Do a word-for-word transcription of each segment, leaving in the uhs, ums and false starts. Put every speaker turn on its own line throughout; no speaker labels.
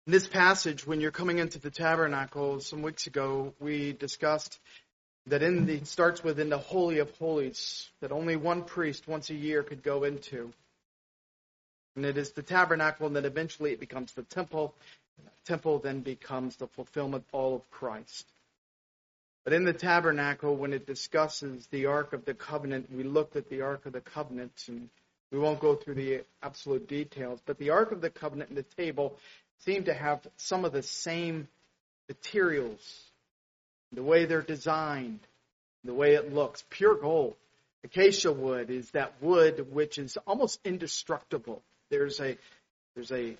In this passage, when you're coming into the tabernacle, some weeks ago, we discussed that in the, it starts within the Holy of Holies, that only one priest once a year could go into. And it is the tabernacle, and then eventually it becomes the temple. The temple then becomes the fulfillment all of Christ. But in the tabernacle, when it discusses the Ark of the Covenant, we looked at the Ark of the Covenant, and we won't go through the absolute details, but the Ark of the Covenant and the table seem to have some of the same materials, the way they're designed, the way it looks. Pure gold. Acacia wood is that wood which is almost indestructible. There's a there's a,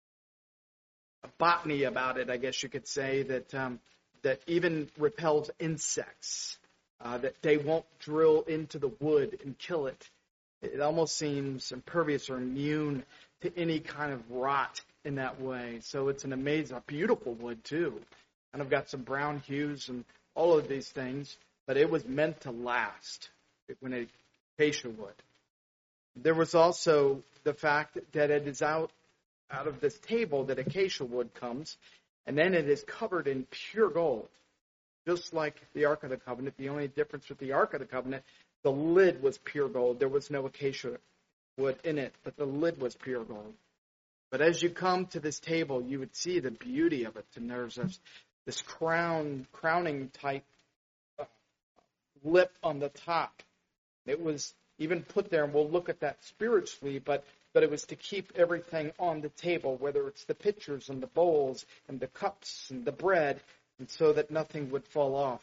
a botany about it, I guess you could say, that um, that even repels insects, uh, that they won't drill into the wood and kill it. It almost seems impervious or immune to any kind of rot in that way. So it's an amazing, a beautiful wood too. And I've got some brown hues and all of these things, but it was meant to last when it acacia wood. There was also the fact that it is out, out of this table that acacia wood comes, and then it is covered in pure gold, just like the Ark of the Covenant. The only difference with the Ark of the Covenant, the lid was pure gold. There was no acacia wood in it, but the lid was pure gold. But as you come to this table, you would see the beauty of it. And there's this, this crown, crowning type uh, lip on the top. It was even put there, and we'll look at that spiritually, but, but it was to keep everything on the table, whether it's the pitchers and the bowls and the cups and the bread, and so that nothing would fall off.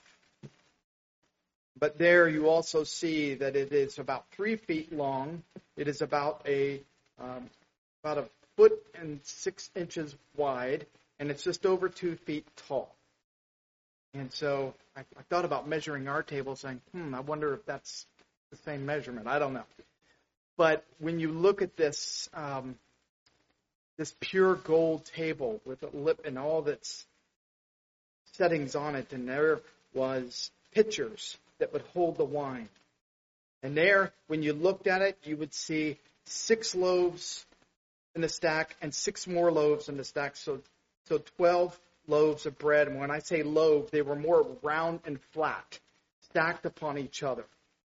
But there you also see that it is about three feet long. It is about a um, about a foot and six inches wide, and it's just over two feet tall. And so I, I thought about measuring our table, saying, hmm, I wonder if that's the same measurement. I don't know. But when you look at this um, this pure gold table with a lip and all that's settings on it, and there was pitchers that would hold the wine. And there, when you looked at it, you would see six loaves in the stack and six more loaves in the stack. So, so twelve loaves of bread. And when I say loaf, they were more round and flat, stacked upon each other.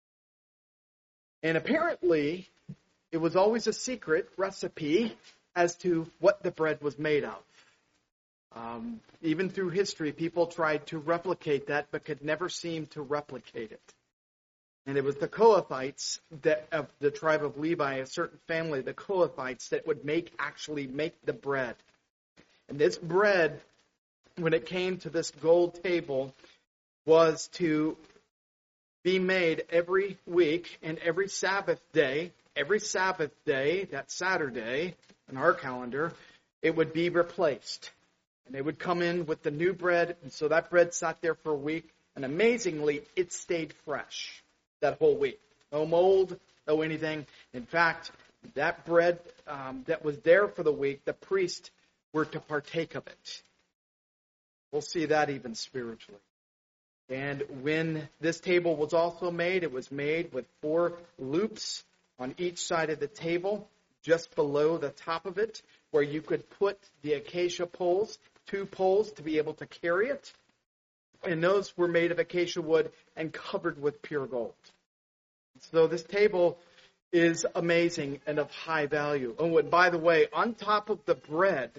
And apparently, it was always a secret recipe as to what the bread was made of. Um, even through history, people tried to replicate that, but could never seem to replicate it. And it was the Kohathites that, of the tribe of Levi, a certain family, the Kohathites, that would make actually make the bread. And this bread, when it came to this gold table, was to be made every week and every Sabbath day. Every Sabbath day, that Saturday in our calendar, it would be replaced. And they would come in with the new bread, and so that bread sat there for a week, and amazingly, it stayed fresh that whole week. No mold, no anything. In fact, that bread um, that was there for the week, the priest were to partake of it. We'll see that even spiritually. And when this table was also made, it was made with four loops on each side of the table, just below the top of it, where you could put the acacia poles, two poles to be able to carry it. And those were made of acacia wood and covered with pure gold. So this table is amazing and of high value. Oh, and by the way, on top of the bread,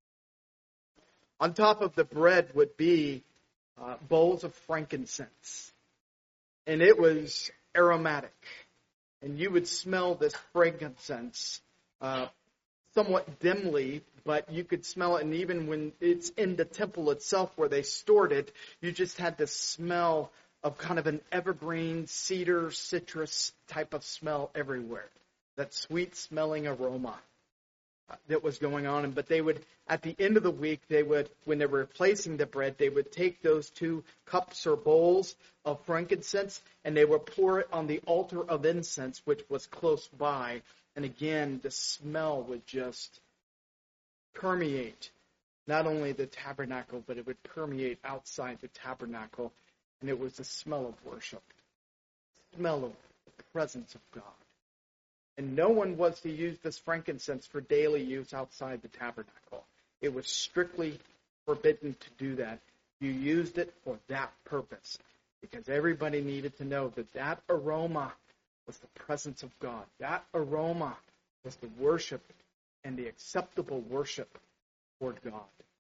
on top of the bread would be uh, bowls of frankincense. And it was aromatic. And you would smell this frankincense uh, somewhat dimly, but you could smell it. And even when it's in the temple itself where they stored it, you just had the smell of kind of an evergreen, cedar, citrus type of smell everywhere. That sweet-smelling aroma uh, that was going on. But they would, at the end of the week, they would, when they were replacing the bread, they would take those two cups or bowls of frankincense, and they would pour it on the altar of incense, which was close by. And again, the smell would just permeate not only the tabernacle, but it would permeate outside the tabernacle. And it was the smell of worship, smell of the presence of God. And no one was to use this frankincense for daily use outside the tabernacle. It was strictly forbidden to do that. You used it for that purpose because everybody needed to know that that aroma was the presence of God. That aroma was the worship and the acceptable worship toward God.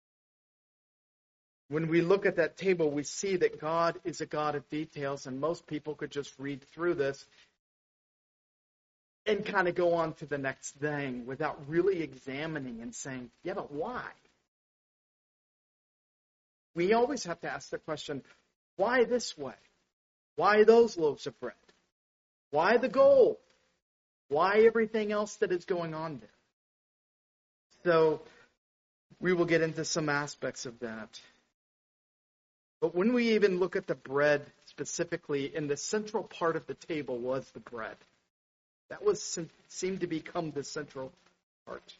When we look at that table, we see that God is a God of details, and most people could just read through this and kind of go on to the next thing without really examining and saying, yeah, but why? We always have to ask the question, why this way? Why those loaves of bread? Why the gold? Why everything else that is going on there? So we will get into some aspects of that. But when we even look at the bread specifically, in the central part of the table was the bread. That was seemed to become the central part.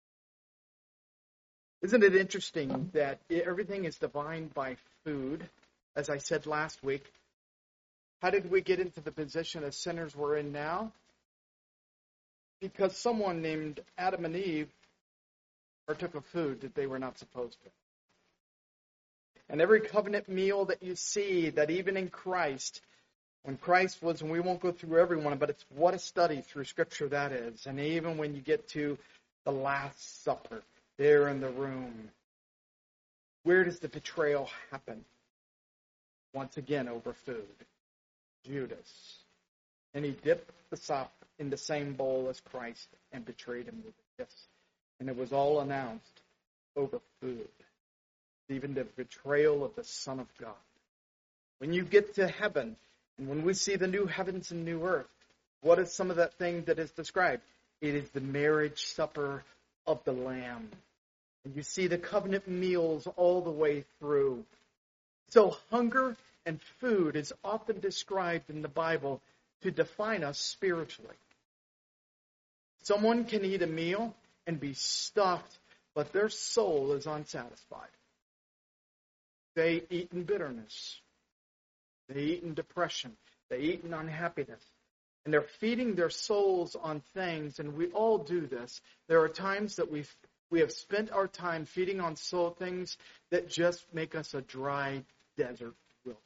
Isn't it interesting that everything is defined by food? As I said last week, how did we get into the position as sinners we're in now? Because someone named Adam and Eve partook of food that they were not supposed to. And every covenant meal that you see, that even in Christ, when Christ was, and we won't go through every one, but it's what a study through Scripture that is. And even when you get to the Last Supper, there in the room, where does the betrayal happen? Once again, over food. Judas. And he dipped the sop in the same bowl as Christ and betrayed him with a kiss. And it was all announced over food. Even the betrayal of the Son of God. When you get to heaven, and when we see the new heavens and new earth, what is some of that thing that is described? It is the marriage supper of the Lamb. And you see the covenant meals all the way through. So hunger and food is often described in the Bible to define us spiritually. Someone can eat a meal and be stuffed, but their soul is unsatisfied. They eat in bitterness. They eat in depression. They eat in unhappiness. And they're feeding their souls on things, and we all do this. There are times that we've, we have spent our time feeding on soul things that just make us a dry desert wilderness.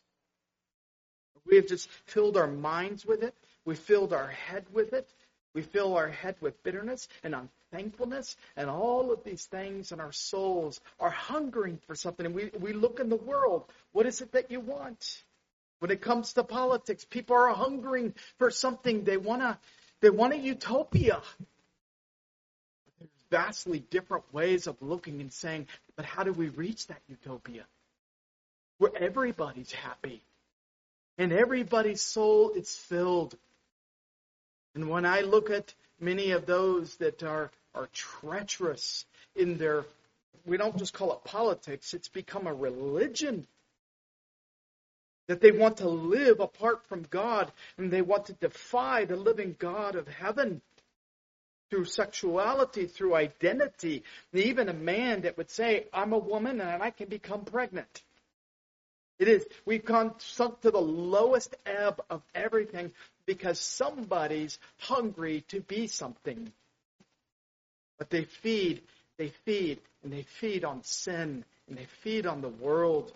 We have just filled our minds with it. We filled our head with it. We fill our head with bitterness and unthankfulness and all of these things, and our souls are hungering for something. And we, we look in the world. What is it that you want? When it comes to politics, people are hungering for something. They want to, they want a utopia. There's vastly different ways of looking and saying, but how do we reach that utopia? Where everybody's happy and everybody's soul is filled. And when I look at many of those that are, are treacherous in their, we don't just call it politics, it's become a religion. That they want to live apart from God, and they want to defy the living God of heaven through sexuality, through identity. And even a man that would say, I'm a woman and I can become pregnant. It is, we've gone sunk to the lowest ebb of everything because somebody's hungry to be something. But they feed, they feed, and they feed on sin, and they feed on the world.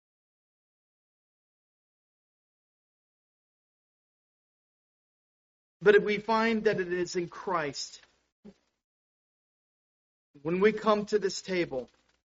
But we find that it is in Christ. When we come to this table,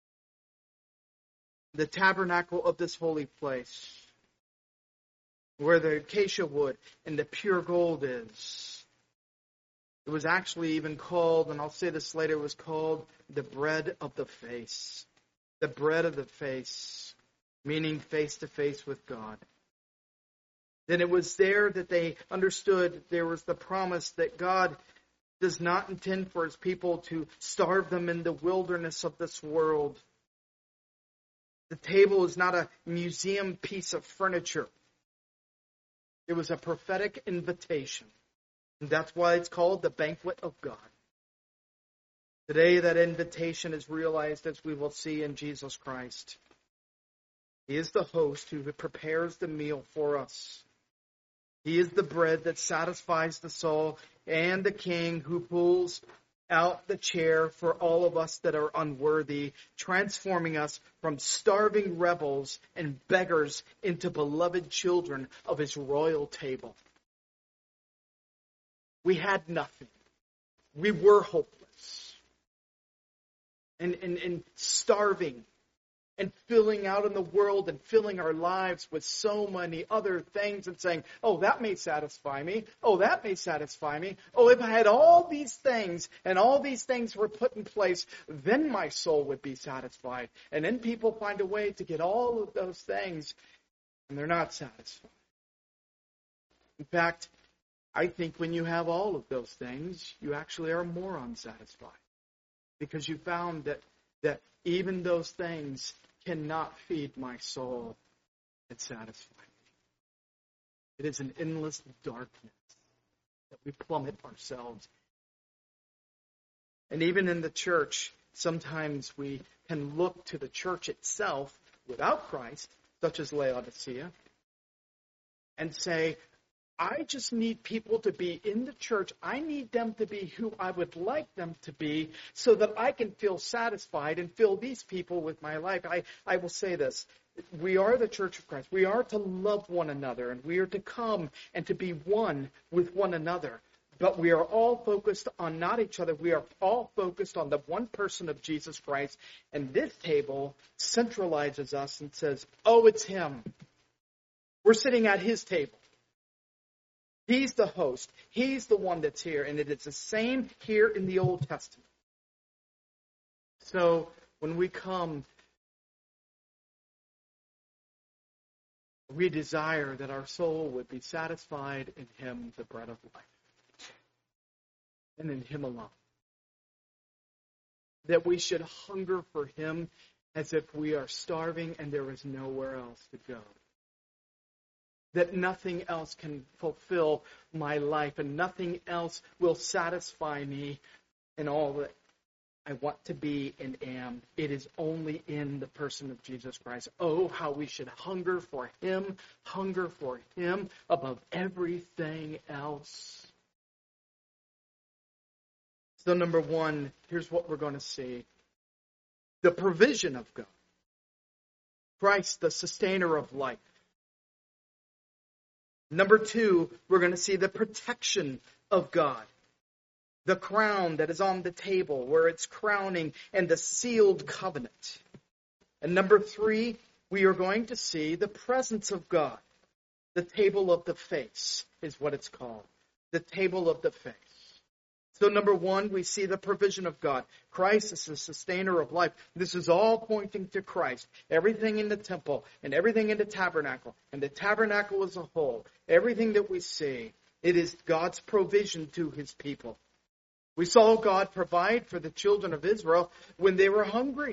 the tabernacle of this holy place, where the acacia wood and the pure gold is. It was actually even called, and I'll say this later, it was called the bread of the face. The bread of the face, meaning face to face with God. Then it was there that they understood there was the promise that God does not intend for his people to starve them in the wilderness of this world. The table is not a museum piece of furniture. It was a prophetic invitation. And that's why it's called the banquet of God. Today that invitation is realized as we will see in Jesus Christ. He is the host who prepares the meal for us. He is the bread that satisfies the soul and the king who pulls out the chair for all of us that are unworthy, transforming us from starving rebels and beggars into beloved children of his royal table. We had nothing. We were hopeless and, and, and starving and filling out in the world and filling our lives with so many other things and saying, oh, that may satisfy me. Oh, that may satisfy me. Oh, if I had all these things and all these things were put in place, then my soul would be satisfied. And then people find a way to get all of those things and they're not satisfied. In fact, I think when you have all of those things, you actually are more unsatisfied because you found that, that even those things cannot feed my soul and satisfy me. It is an endless darkness that we plummet ourselves. And even in the church, sometimes we can look to the church itself without Christ, such as Laodicea, and say, I just need people to be in the church. I need them to be who I would like them to be so that I can feel satisfied and fill these people with my life. I, I will say this. We are the church of Christ. We are to love one another, and we are to come and to be one with one another. But we are all focused on not each other. We are all focused on the one person of Jesus Christ. And this table centralizes us and says, oh, it's him. We're sitting at his table. He's the host. He's the one that's here. And it is the same here in the Old Testament. So when we come, we desire that our soul would be satisfied in him, the bread of life, and in him alone. That we should hunger for him as if we are starving and there is nowhere else to go. That nothing else can fulfill my life and nothing else will satisfy me in all that I want to be and am. It is only in the person of Jesus Christ. Oh, how we should hunger for him, hunger for him above everything else. So number one, here's what we're going to see. The provision of God. Christ, the sustainer of life. Number two, we're going to see the protection of God. The crown that is on the table, where it's crowning, and the sealed covenant. And number three, we are going to see the presence of God. The table of the face is what it's called. The table of the face. So number one, we see the provision of God. Christ is the sustainer of life. This is all pointing to Christ. Everything in the temple and everything in the tabernacle and the tabernacle as a whole, everything that we see, it is God's provision to his people. We saw God provide for the children of Israel when they were hungry.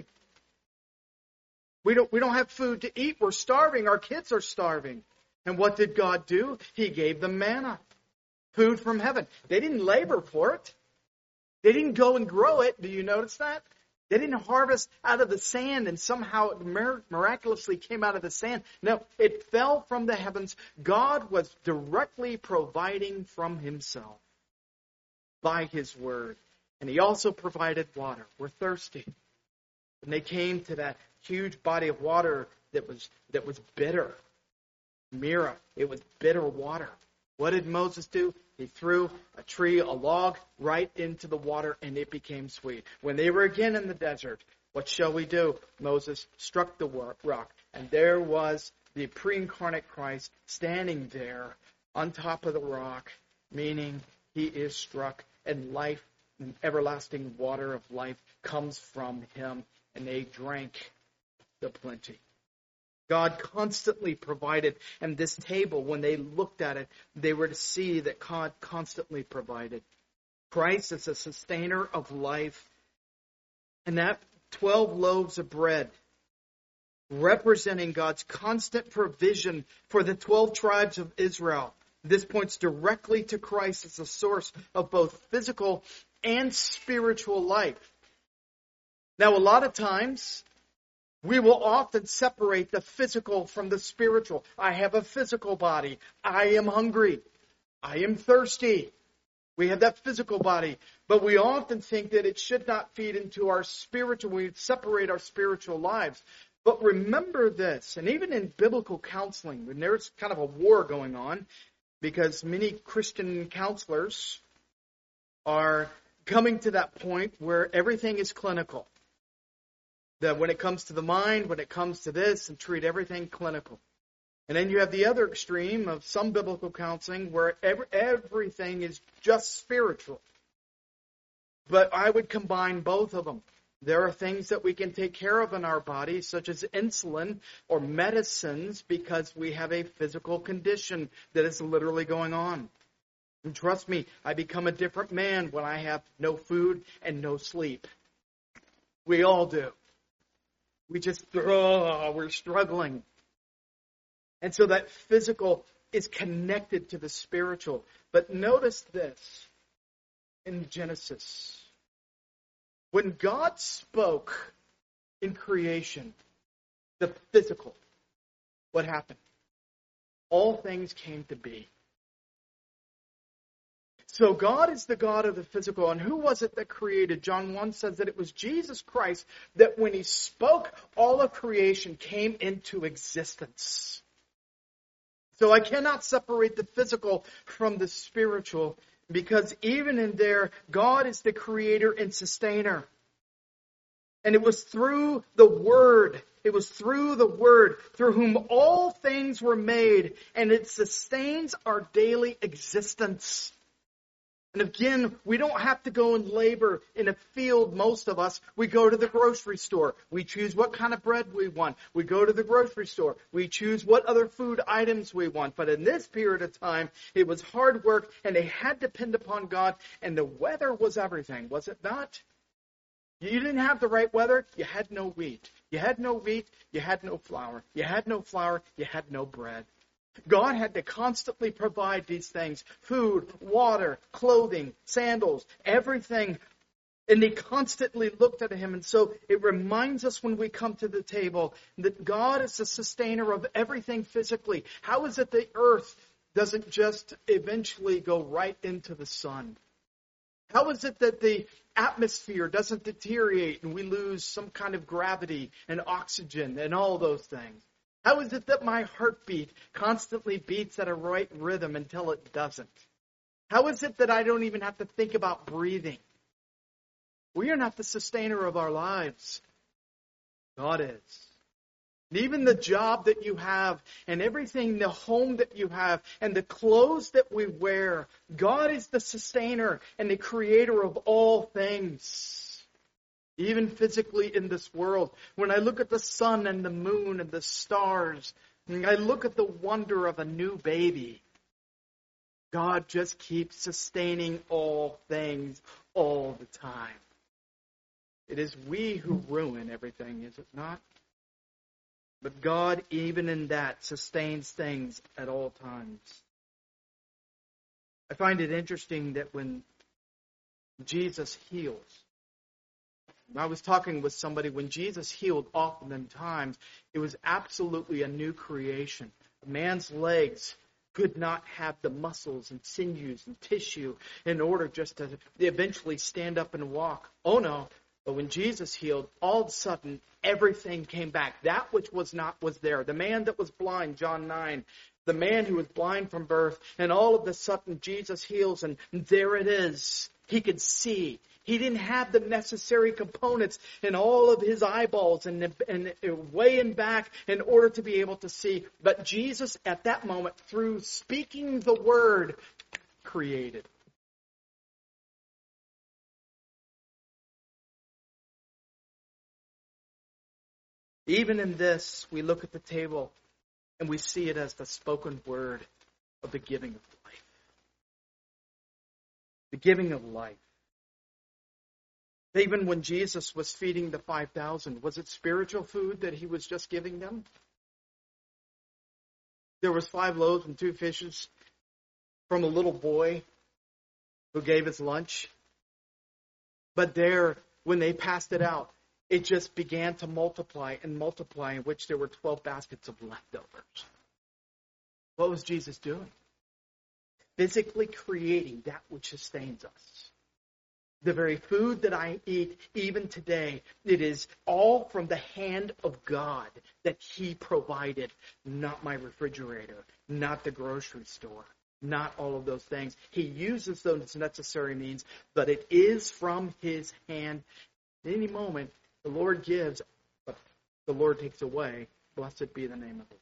We don't, we don't have food to eat. We're starving. Our kids are starving. And what did God do? He gave them manna. Food from heaven. They didn't labor for it. They didn't go and grow it. Do you notice that? They didn't harvest out of the sand and somehow it miraculously came out of the sand. No, it fell from the heavens. God was directly providing from himself by his word. And he also provided water. We're thirsty. And they came to that huge body of water that was that was bitter. Mira, it was bitter water. What did Moses do? He threw a tree, a log, right into the water, and it became sweet. When they were again in the desert, what shall we do? Moses struck the rock, and there was the pre-incarnate Christ standing there on top of the rock, meaning he is struck, and life, and everlasting water of life comes from him, and they drank the plenty. God constantly provided, and this table, when they looked at it, they were to see that God constantly provided. Christ is a sustainer of life, and that twelve loaves of bread, representing God's constant provision for the twelve tribes of Israel. This points directly to Christ as the source of both physical and spiritual life. Now, a lot of times, we will often separate the physical from the spiritual. I have a physical body. I am hungry. I am thirsty. We have that physical body, but we often think that it should not feed into our spiritual, we separate our spiritual lives. But remember this, and even in biblical counseling, when there's kind of a war going on, because many Christian counselors are coming to that point where everything is clinical. That when it comes to the mind, when it comes to this, and treat everything clinical. And then you have the other extreme of some biblical counseling where every, everything is just spiritual. But I would combine both of them. There are things that we can take care of in our bodies, such as insulin or medicines, because we have a physical condition that is literally going on. And trust me, I become a different man when I have no food and no sleep. We all do. We just, oh, we're struggling. And so that physical is connected to the spiritual. But notice this in Genesis. When God spoke in creation, the physical, what happened? All things came to be. So God is the God of the physical. And who was it that created? John one says that it was Jesus Christ that when he spoke, all of creation came into existence. So I cannot separate the physical from the spiritual, because even in there, God is the creator and sustainer. And it was through the Word, it was through the Word, through whom all things were made, and it sustains our daily existence. And again, we don't have to go and labor in a field, most of us. We go to the grocery store. We choose what kind of bread we want. We go to the grocery store. We choose what other food items we want. But in this period of time, it was hard work, and they had to depend upon God, and the weather was everything, was it not? You didn't have the right weather, you had no wheat. You had no wheat, you had no flour. You had no flour, you had no bread. God had to constantly provide these things. Food, water, clothing, sandals, everything. And they constantly looked at him. And so it reminds us when we come to the table that God is the sustainer of everything physically. How is it the earth doesn't just eventually go right into the sun? How is it that the atmosphere doesn't deteriorate and we lose some kind of gravity and oxygen and all those things? How is it that my heartbeat constantly beats at a right rhythm until it doesn't? How is it that I don't even have to think about breathing? We are not the sustainer of our lives. God is. And even the job that you have and everything, the home that you have and the clothes that we wear, God is the sustainer and the creator of all things. Even physically in this world, when I look at the sun and the moon and the stars, and I look at the wonder of a new baby, God just keeps sustaining all things all the time. It is we who ruin everything, is it not? But God, even in that, sustains things at all times. I find it interesting that when Jesus heals, I was talking with somebody, when Jesus healed, oftentimes, it was absolutely a new creation. A man's legs could not have the muscles and sinews and tissue in order just to eventually stand up and walk. Oh no. But when Jesus healed, all of a sudden, everything came back. That which was not was there. The man that was blind, John nine, the man who was blind from birth, and all of a sudden, Jesus heals, and there it is. He could see. He didn't have the necessary components in all of his eyeballs and, and way and back in order to be able to see. But Jesus, at that moment, through speaking the word, created. Even in this, we look at the table and we see it as the spoken word of the giving of life. The giving of life. Even when Jesus was feeding the five thousand, was it spiritual food that he was just giving them? There was five loaves and two fishes from a little boy who gave his lunch. But there, when they passed it out, it just began to multiply and multiply, in which there were twelve baskets of leftovers. What was Jesus doing? physically creating that which sustains us. The very food that I eat, even today, it is all from the hand of God that He provided, not my refrigerator, not the grocery store, not all of those things. He uses those necessary means, but it is from His hand. At any moment, the Lord gives, but the Lord takes away. Blessed be the name of it.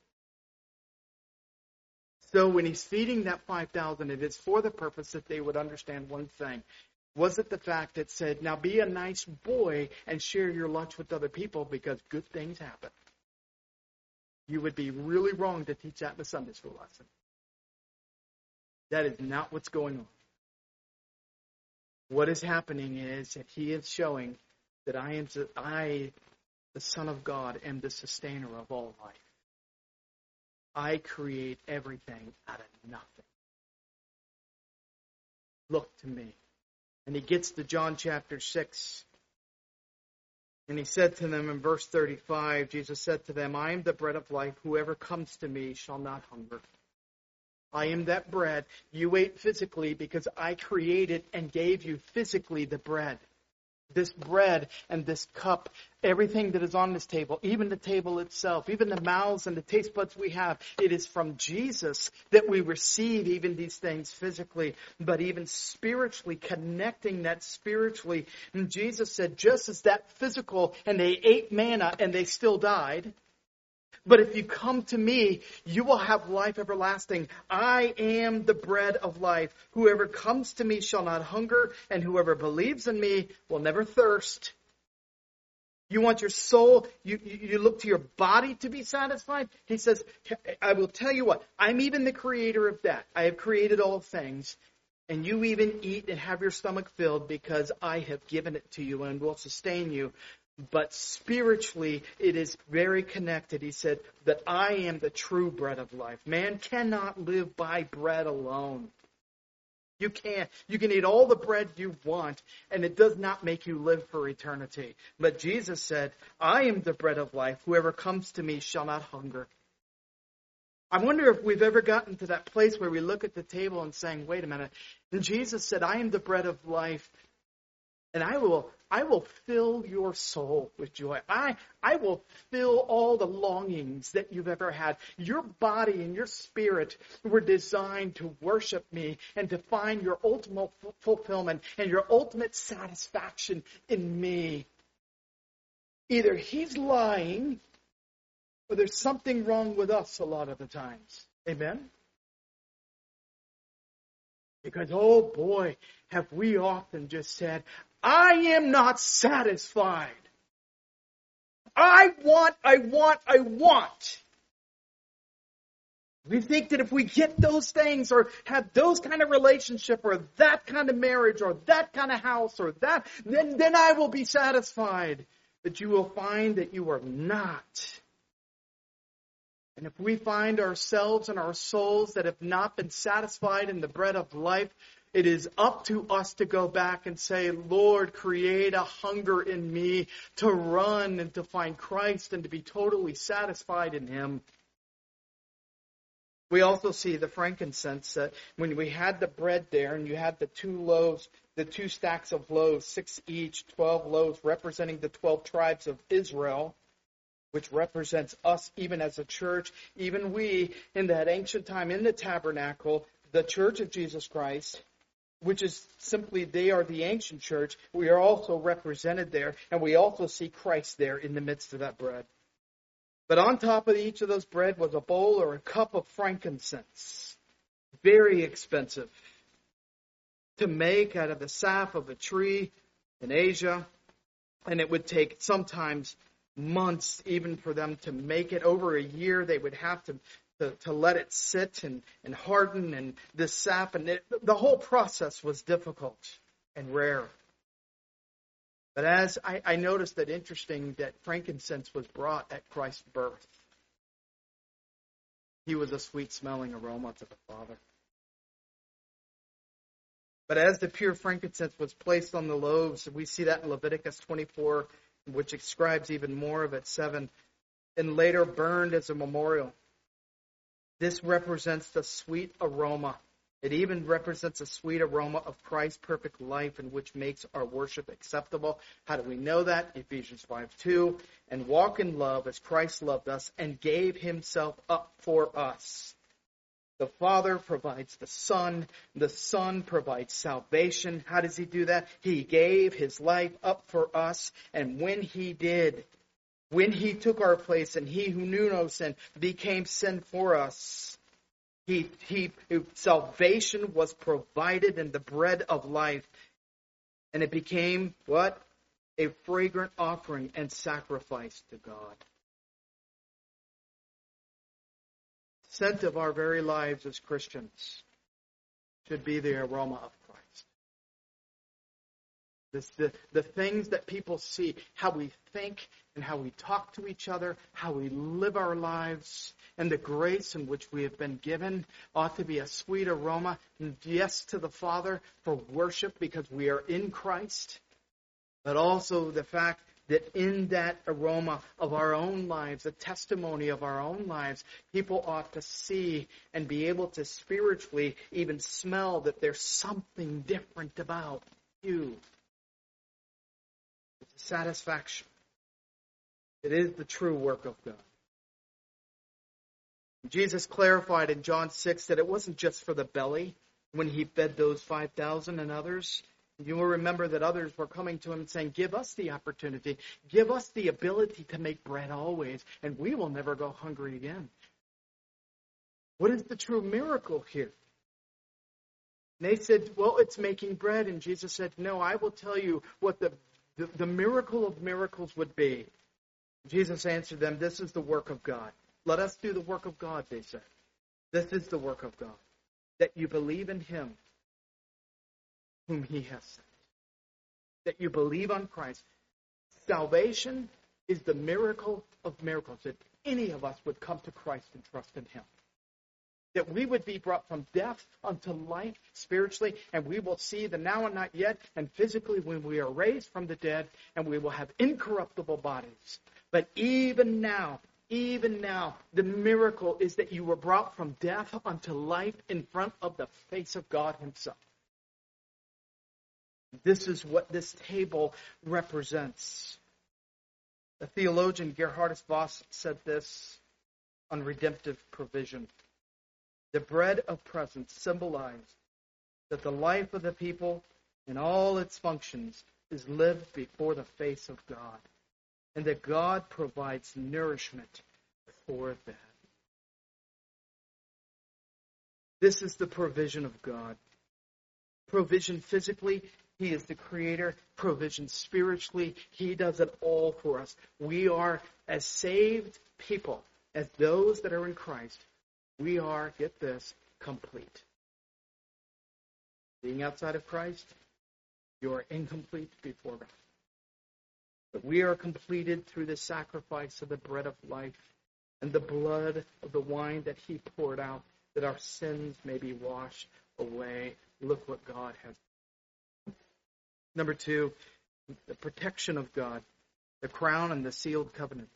So when He's feeding that five thousand, it is for the purpose that they would understand one thing. Was it the fact that said, now be a nice boy and share your lunch with other people because good things happen? You would be really wrong to teach that in a Sunday school lesson. That is not what's going on. What is happening is that He is showing that I am, I, the Son of God, am the sustainer of all life. I create everything out of nothing. Look to me. And He gets to John chapter six. And He said to them in verse thirty-five, Jesus said to them, I am the bread of life. Whoever comes to me shall not hunger. I am that bread. You ate physically because I created and gave you physically the bread. This bread and this cup, everything that is on this table, even the table itself, even the mouths and the taste buds we have, it is from Jesus that we receive even these things physically, but even spiritually, connecting that spiritually. And Jesus said, just as that physical, and they ate manna and they still died, but if you come to me, you will have life everlasting. I am the bread of life. Whoever comes to me shall not hunger, and whoever believes in me will never thirst. You want your soul, you, you look to your body to be satisfied? He says, I will tell you what, I'm even the creator of that. I have created all things. And you even eat and have your stomach filled because I have given it to you and will sustain you. But spiritually, it is very connected. He said that I am the true bread of life. Man cannot live by bread alone. You can't. You can eat all the bread you want, and it does not make you live for eternity. But Jesus said, I am the bread of life. Whoever comes to me shall not hunger. I wonder if we've ever gotten to that place where we look at the table and saying, wait a minute. And Jesus said, I am the bread of life. And I will I will fill your soul with joy. I, I will fill all the longings that you've ever had. Your body and your spirit were designed to worship me and to find your ultimate fulfillment and your ultimate satisfaction in me. Either He's lying or there's something wrong with us a lot of the times. Amen? Because, oh boy, have we often just said, I am not satisfied. I want, I want, I want. We think that if we get those things or have those kind of relationship or that kind of marriage or that kind of house or that, then, then I will be satisfied. But you will find that you are not. And if we find ourselves and our souls that have not been satisfied in the bread of life, it is up to us to go back and say, Lord, create a hunger in me to run and to find Christ and to be totally satisfied in Him. We also see the frankincense. Uh, when we had the bread there and you had the two loaves, the two stacks of loaves, six each, twelve loaves representing the twelve tribes of Israel, which represents us even as a church, even we in that ancient time in the tabernacle, the church of Jesus Christ, which is simply they are the ancient church. We are also represented there, and we also see Christ there in the midst of that bread. But on top of each of those bread was a bowl or a cup of frankincense, very expensive, to make out of the sap of a tree in Asia, and it would take sometimes months even for them to make it. Over a year they would have to To, to let it sit and, and harden and this sap. And it, the whole process was difficult and rare. But as I, I noticed that interesting that frankincense was brought at Christ's birth. He was a sweet-smelling aroma to the Father. But as the pure frankincense was placed on the loaves, we see that in Leviticus twenty-four, which describes even more of it, seven, and later burned as a memorial. This represents the sweet aroma. It even represents a sweet aroma of Christ's perfect life, in which makes our worship acceptable. How do we know that? Ephesians five two. And walk in love as Christ loved us and gave himself up for us. The Father provides the Son. The Son provides salvation. How does he do that? He gave his life up for us. And when he did, when he took our place, and he who knew no sin became sin for us, He, he, salvation was provided in the bread of life. And it became, what? A fragrant offering and sacrifice to God. Scent of our very lives as Christians should be the aroma of Christ. This, the, the things that people see, how we think and how we talk to each other, how we live our lives, and the grace in which we have been given ought to be a sweet aroma. And yes, to the Father for worship because we are in Christ, but also the fact that in that aroma of our own lives, the testimony of our own lives, people ought to see and be able to spiritually even smell that there's something different about you. It's a satisfaction. It is the true work of God. Jesus clarified in John six that it wasn't just for the belly when he fed those five thousand and others. You will remember that others were coming to him and saying, give us the opportunity, give us the ability to make bread always, and we will never go hungry again. What is the true miracle here? And they said, well, it's making bread. And Jesus said, no, I will tell you what the, the, the miracle of miracles would be. Jesus answered them, this is the work of God. Let us do the work of God, they said. This is the work of God, that you believe in him whom he has sent. That you believe on Christ. Salvation is the miracle of miracles, that any of us would come to Christ and trust in him. That we would be brought from death unto life spiritually, and we will see the now and not yet, and physically when we are raised from the dead, and we will have incorruptible bodies. But even now, even now, the miracle is that you were brought from death unto life in front of the face of God himself. This is what this table represents. The theologian Gerhardus Voss said this on redemptive provision. The bread of presence symbolized that the life of the people in all its functions is lived before the face of God, and that God provides nourishment for that. This is the provision of God. Provision physically, he is the creator. Provision spiritually, he does it all for us. We are, as saved people, as those that are in Christ, we are, get this, complete. Being outside of Christ, you are incomplete before God. But we are completed through the sacrifice of the bread of life and the blood of the wine that he poured out, that our sins may be washed away. Look what God has done. Number two, the protection of God, the crown and the sealed covenant.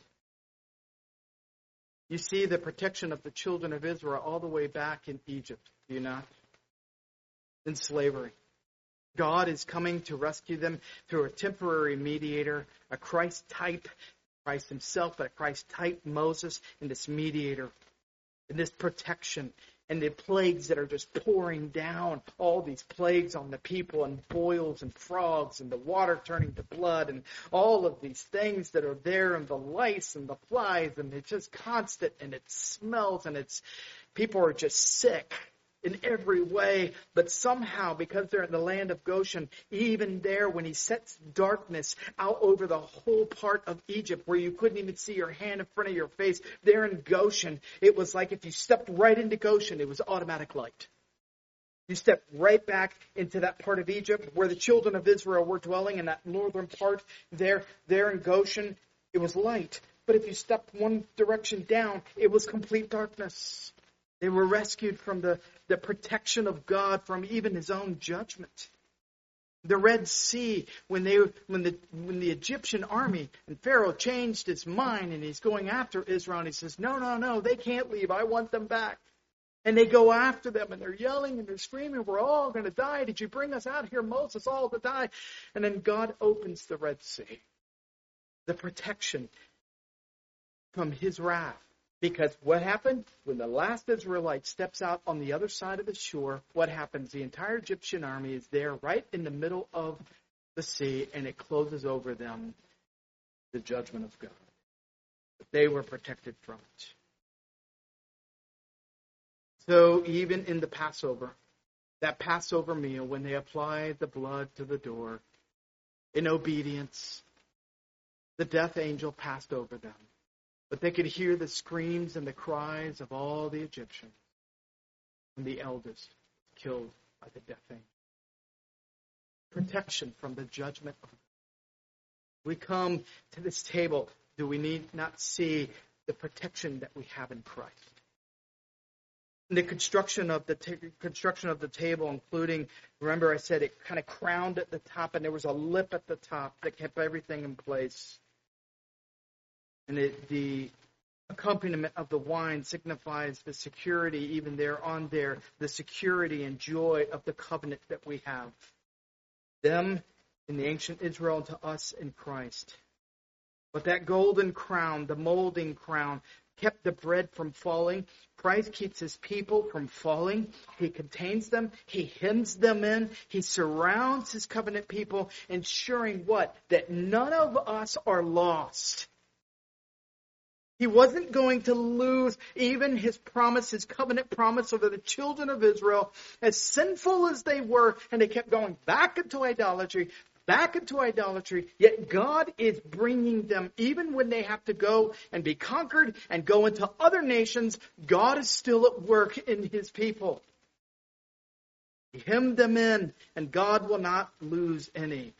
You see the protection of the children of Israel all the way back in Egypt, do you not? In slavery. God is coming to rescue them through a temporary mediator, a Christ type, Christ himself, but a Christ type, Moses, and this mediator, and this protection, and the plagues that are just pouring down, all these plagues on the people, and boils and frogs, and the water turning to blood, and all of these things that are there, and the lice and the flies, and it's just constant, and it smells, and it's people are just sick in every way, but somehow, because they're in the land of Goshen, even there, when he sets darkness out over the whole part of Egypt, where you couldn't even see your hand in front of your face, there in Goshen, it was like if you stepped right into Goshen, it was automatic light. You stepped right back into that part of Egypt where the children of Israel were dwelling, in that northern part there, there in Goshen, it was light. But if you stepped one direction down, it was complete darkness. They were rescued from the, the protection of God, from even his own judgment. The Red Sea, when they when the when the Egyptian army and Pharaoh changed his mind and he's going after Israel, and he says, no, no, no, they can't leave. I want them back. And they go after them, and they're yelling, and they're screaming, we're all going to die. Did you bring us out here, Moses, all to die? And then God opens the Red Sea, the protection from his wrath. Because what happened? When the last Israelite steps out on the other side of the shore, what happens? The entire Egyptian army is there right in the middle of the sea, and it closes over them the judgment of God. But they were protected from it. So even in the Passover, that Passover meal, when they applied the blood to the door, in obedience, the death angel passed over them. But they could hear the screams and the cries of all the Egyptians, and the eldest killed by the death angel. Protection from the judgment of God. We come to this table, do we need not see the protection that we have in Christ? The construction of the t- construction of the table, including, remember I said it kind of crowned at the top, and there was a lip at the top that kept everything in place. And it, the accompaniment of the wine signifies the security, even there on there, the security and joy of the covenant that we have. Them in the ancient Israel and to us in Christ. But that golden crown, the molding crown, kept the bread from falling. Christ keeps his people from falling. He contains them. He hems them in. He surrounds his covenant people, ensuring what? That none of us are lost. He wasn't going to lose even his promise, his covenant promise over the children of Israel, as sinful as they were, and they kept going back into idolatry, back into idolatry, yet God is bringing them, even when they have to go and be conquered and go into other nations, God is still at work in his people. He hemmed them in, and God will not lose any.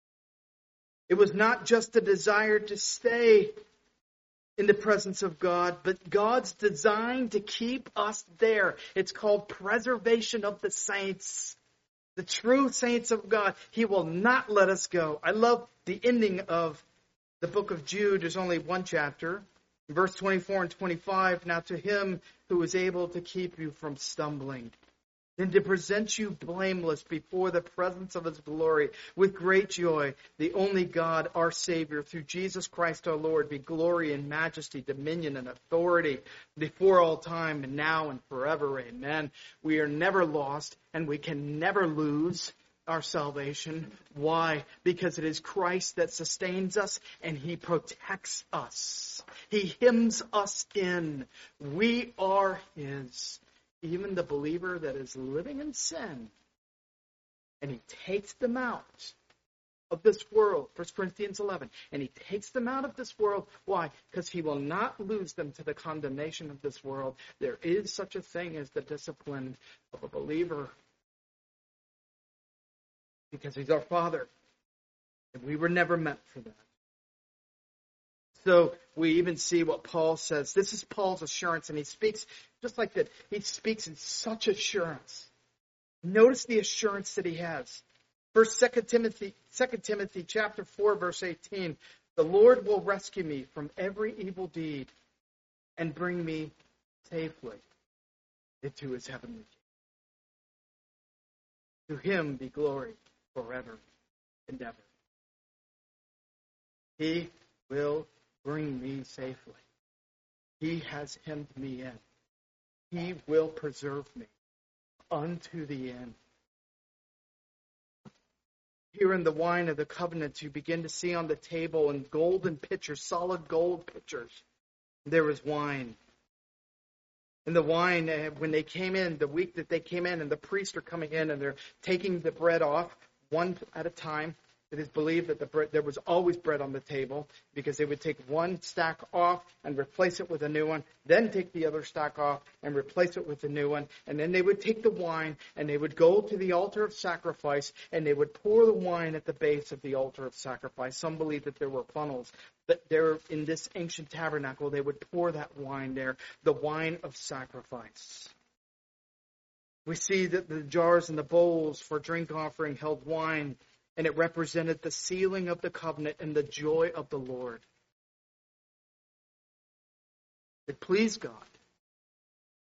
It was not just a desire to stay in the presence of God, but God's design to keep us there. It's called preservation of the saints. The true saints of God. He will not let us go. I love the ending of the book of Jude. There's only one chapter. Verse twenty-four and twenty-five. Now to him who is able to keep you from stumbling, and to present you blameless before the presence of his glory with great joy, the only God, our Savior, through Jesus Christ our Lord, be glory and majesty, dominion and authority before all time and now and forever. Amen. We are never lost, and we can never lose our salvation. Why? Because it is Christ that sustains us, and he protects us. He hems us in. We are his. Even the believer that is living in sin, and he takes them out of this world, First Corinthians eleven, and he takes them out of this world. Why? Because he will not lose them to the condemnation of this world. There is such a thing as the discipline of a believer, because he's our Father, and we were never meant for that. So we even see what Paul says. This is Paul's assurance, and he speaks just like that. He speaks in such assurance. Notice the assurance that he has. First, Second Timothy, Second Timothy, chapter four, verse eighteen. The Lord will rescue me from every evil deed and bring me safely into his heavenly kingdom. To him be glory forever and ever. He will bring me safely. He has hemmed me in. He will preserve me unto the end. Here in the wine of the covenant, you begin to see on the table in golden pitchers, solid gold pitchers, there is wine. And the wine, when they came in, the week that they came in, and the priests are coming in, and they're taking the bread off one at a time. It is believed that the bread, there was always bread on the table, because they would take one stack off and replace it with a new one, then take the other stack off and replace it with a new one, and then they would take the wine and they would go to the altar of sacrifice and they would pour the wine at the base of the altar of sacrifice. Some believe that there were funnels, but there in this ancient tabernacle they would pour that wine there, the wine of sacrifice. We see that the jars and the bowls for drink offering held wine, and it represented the sealing of the covenant and the joy of the Lord. It pleased God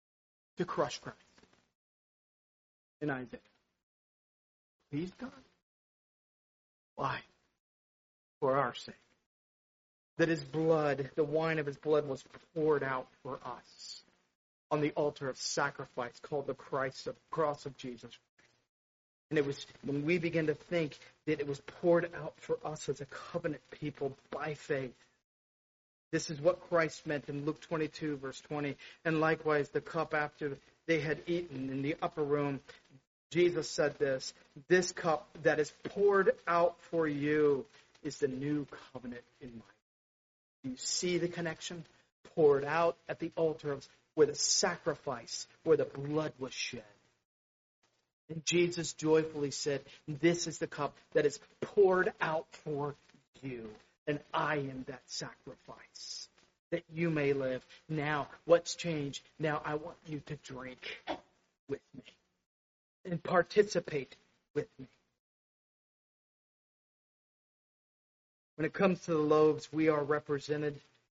to crush Christ in Isaiah. Please God. Why? For our sake. That his blood, the wine of his blood, was poured out for us on the altar of sacrifice called the Christ of, cross of Jesus. And it was when we begin to think that it was poured out for us as a covenant people by faith. This is what Christ meant in Luke twenty-two, verse twenty. And likewise, the cup after they had eaten in the upper room, Jesus said this, this cup that is poured out for you is the new covenant in my life. You see the connection? Poured out at the altar of, where the sacrifice, where the blood was shed. And Jesus joyfully said, this is the cup that is poured out for you. And I am that sacrifice that you may live. Now, what's changed? Now I want you to drink with me and participate with me. When it comes to the loaves, we are represented,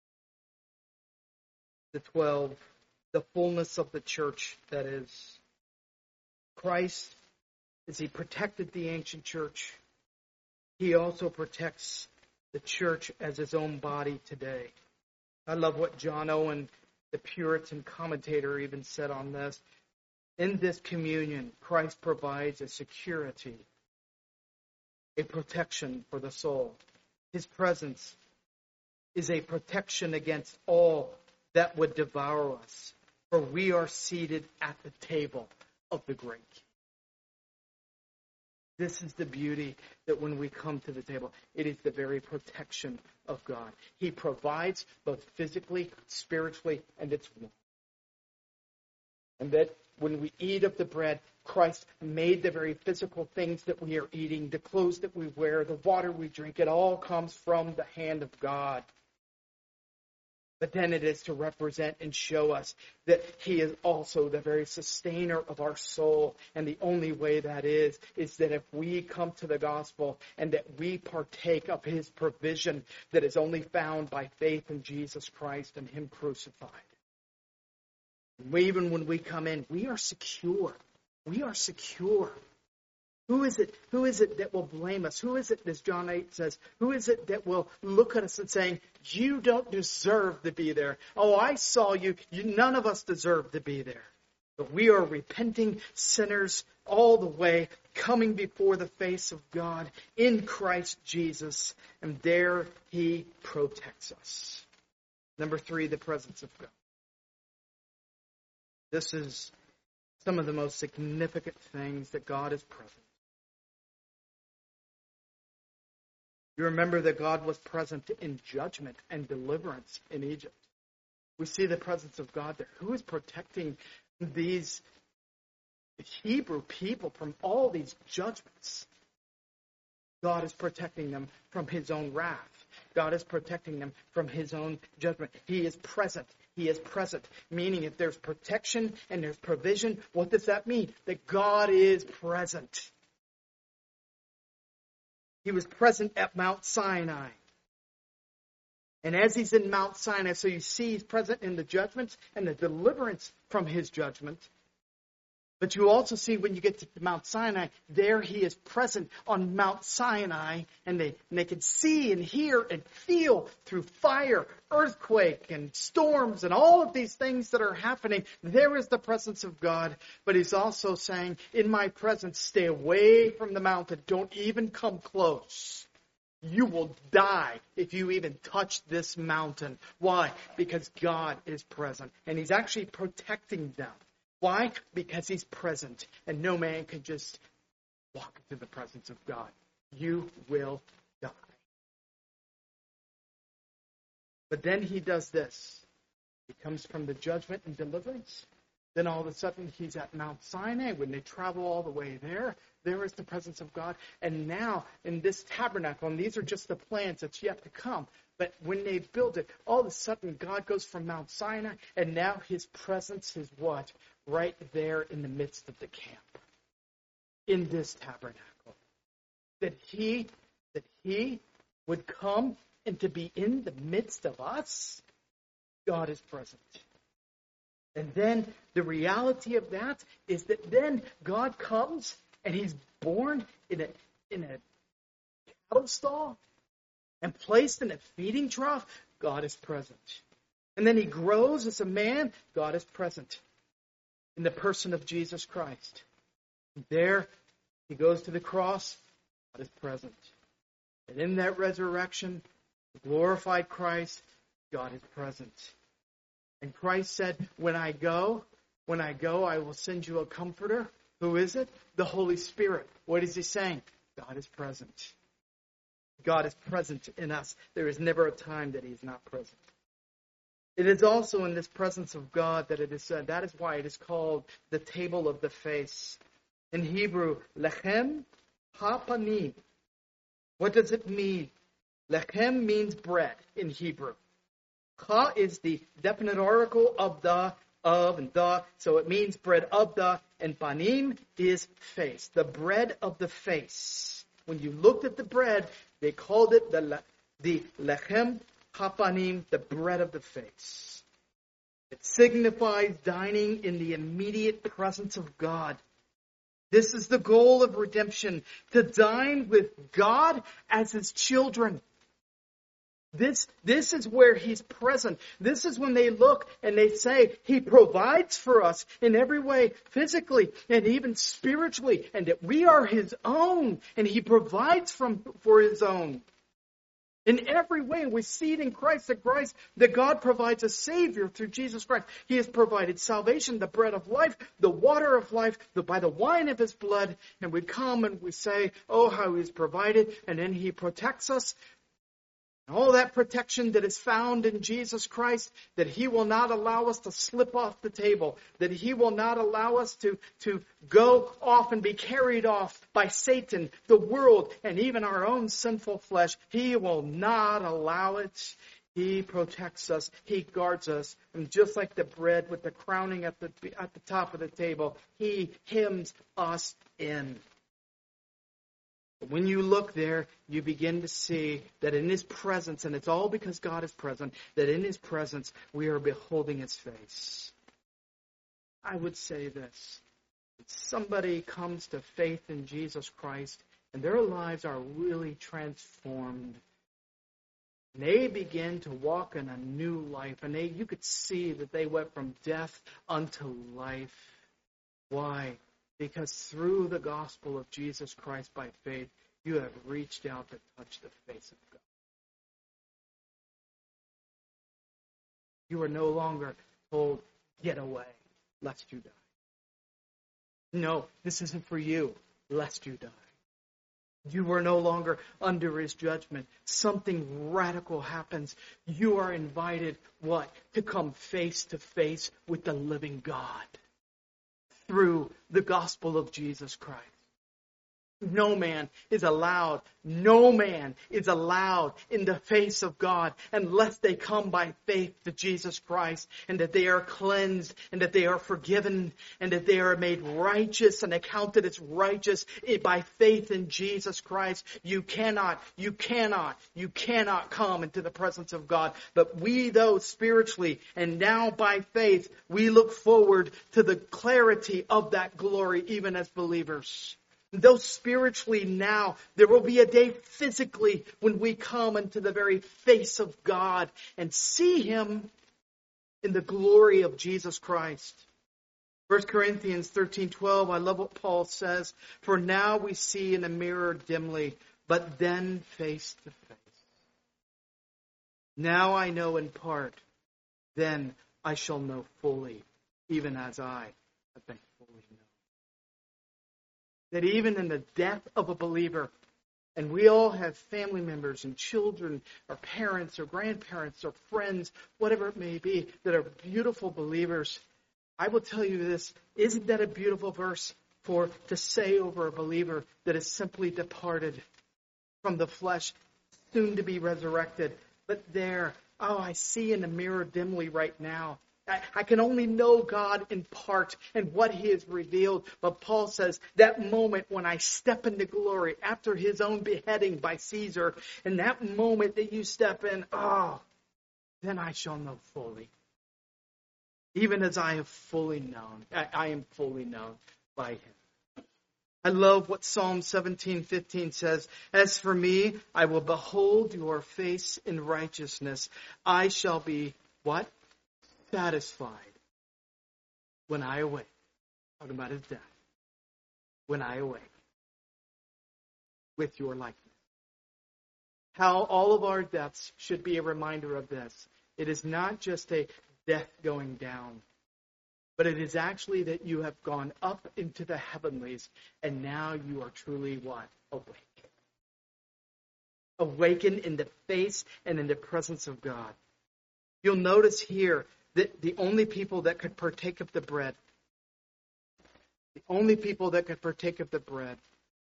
the twelve, the fullness of the church, that is. Christ, as he protected the ancient church, he also protects the church as his own body today. I love what John Owen, the Puritan commentator, even said on this. In this communion, Christ provides a security, a protection for the soul. His presence is a protection against all that would devour us, for we are seated at the table of the great King. This is the beauty that when we come to the table, it is the very protection of God. He provides both physically, spiritually, and it's one. And that when we eat of the bread, Christ made the very physical things that we are eating, the clothes that we wear, the water we drink, it all comes from the hand of God. But then it is to represent and show us that he is also the very sustainer of our soul. And the only way that is, is that if we come to the gospel and that we partake of his provision that is only found by faith in Jesus Christ and him crucified. Even when we come in, we are secure. We are secure. Who is it? Who is it that will blame us? Who is it, as John eight says, who is it that will look at us and saying, you don't deserve to be there. Oh, I saw you. you. None of us deserve to be there. But we are repenting sinners all the way, coming before the face of God in Christ Jesus. And there he protects us. Number three, the presence of God. This is some of the most significant things that God is present. You remember that God was present in judgment and deliverance in Egypt. We see the presence of God there. Who is protecting these Hebrew people from all these judgments? God is protecting them from his own wrath. God is protecting them from his own judgment. He is present. He is present. Meaning if there's protection and there's provision, what does that mean? That God is present. He was present at Mount Sinai. And as he's in Mount Sinai, so you see he's present in the judgments and the deliverance from his judgment. But you also see when you get to Mount Sinai, there he is present on Mount Sinai. And they, and they can see and hear and feel through fire, earthquake, and storms, and all of these things that are happening. There is the presence of God. But he's also saying, in my presence, stay away from the mountain. Don't even come close. You will die if you even touch this mountain. Why? Because God is present. And he's actually protecting them. Why? Because he's present. And no man can just walk into the presence of God. You will die. But then he does this. He comes from the judgment and deliverance. Then all of a sudden he's at Mount Sinai. When they travel all the way there, there is the presence of God. And now in this tabernacle, and these are just the plans that's yet to come. But when they build it, all of a sudden God goes from Mount Sinai, and now his presence is what? Right there in the midst of the camp. In this tabernacle. That he, that he would come and to be in the midst of us. God is present. And then the reality of that is that then God comes and he's born in a, in a cattle stall and placed in a feeding trough. God is present. And then he grows as a man. God is present in the person of Jesus Christ. There, he goes to the cross. God is present. And in that resurrection, the glorified Christ, God is present. And Christ said, when I go, when I go, I will send you a comforter. Who is it? The Holy Spirit. What is he saying? God is present. God is present in us. There is never a time that he is not present. It is also in this presence of God that it is said. That is why it is called the table of the face. In Hebrew, lechem hapanim. What does it mean? Lechem means bread in Hebrew. Ha is the definite article of the, of, and the. So it means bread of the. And panim is face. The bread of the face. When you looked at the bread, they called it the, the lechem hapanim, the bread of the face. It signifies dining in the immediate presence of God. This is the goal of redemption, to dine with God as his children. This, this is where he's present. This is when they look and they say, he provides for us in every way, physically and even spiritually, and that we are his own, and he provides from, for his own. In every way, we see it in Christ, that Christ, that God provides a Savior through Jesus Christ. He has provided salvation, the bread of life, the water of life, the, by the wine of his blood. And we come and we say, oh, how he's provided. And then he protects us. And all that protection that is found in Jesus Christ, that he will not allow us to slip off the table, that he will not allow us to, to go off and be carried off by Satan, the world, and even our own sinful flesh. He will not allow it. He protects us. He guards us. And just like the bread with the crowning at the, at the top of the table, he hems us in. When you look there, you begin to see that in his presence, and it's all because God is present, that in his presence we are beholding his face. I would say this. If somebody comes to faith in Jesus Christ and their lives are really transformed, and they begin to walk in a new life, and they, you could see that they went from death unto life. Why? Because through the gospel of Jesus Christ by faith, you have reached out to touch the face of God. You are no longer told, get away, lest you die. No, this isn't for you, lest you die. You are no longer under his judgment. Something radical happens. You are invited, what? To come face to face with the living God through the gospel of Jesus Christ. No man is allowed, no man is allowed in the face of God unless they come by faith to Jesus Christ, and that they are cleansed, and that they are forgiven, and that they are made righteous and accounted as righteous by faith in Jesus Christ. You cannot, you cannot, you cannot come into the presence of God. But we, though spiritually and now by faith, we look forward to the clarity of that glory even as believers. Though spiritually now, there will be a day physically when we come into the very face of God and see him in the glory of Jesus Christ. First Corinthians thirteen twelve, I love what Paul says. For now we see in a mirror dimly, but then face to face. Now I know in part, then I shall know fully, even as I have been fully known. That even in the death of a believer, and we all have family members and children or parents or grandparents or friends, whatever it may be, that are beautiful believers, I will tell you this, isn't that a beautiful verse for to say over a believer that is simply departed from the flesh, soon to be resurrected? But there, oh, I see in the mirror dimly right now. I, I can only know God in part and what he has revealed. But Paul says that moment when I step into glory after his own beheading by Caesar, and that moment that you step in, oh, then I shall know fully. even as I have fully known. I, I am fully known by him. I love what Psalm seventeen fifteen says. As for me, I will behold your face in righteousness. I shall be, what? Satisfied when I awake. Talking about his death. When I awake. With your likeness. How all of our deaths should be a reminder of this. It is not just a death going down, but it is actually that you have gone up into the heavenlies, and now you are truly what? Awake. Awakened in the face and in the presence of God. You'll notice here that the only people that could partake of the bread, the only people that could partake of the bread